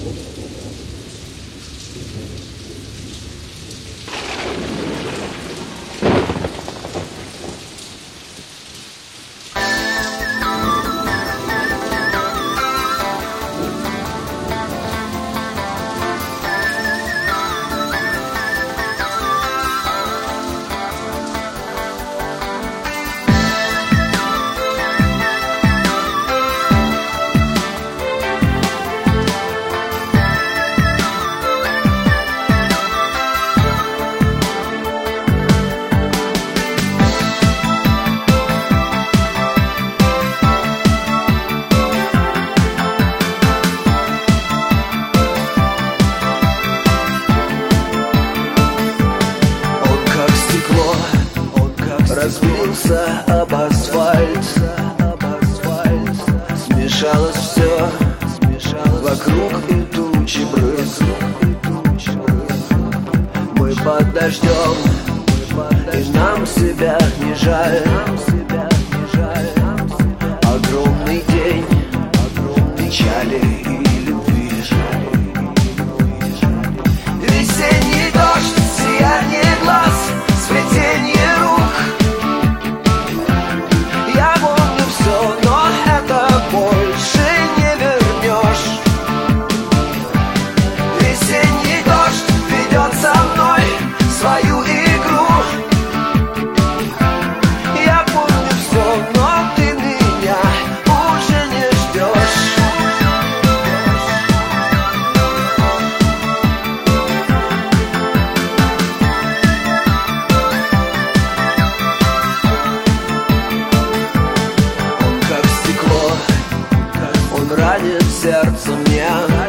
Разбился об асфальт, смешалось все, вокруг и тучи брызг. Мы под дождем, и нам себя не жаль. Огромный день печали и любви. Весенний дождь, сияние глаз, сплетение рук. Я помню все, но это больше не вернешь. Весенний дождь ведет со мной свою игру. Я помню все, но ты меня уже не ждешь. Он как стекло, он ранит сердце мне.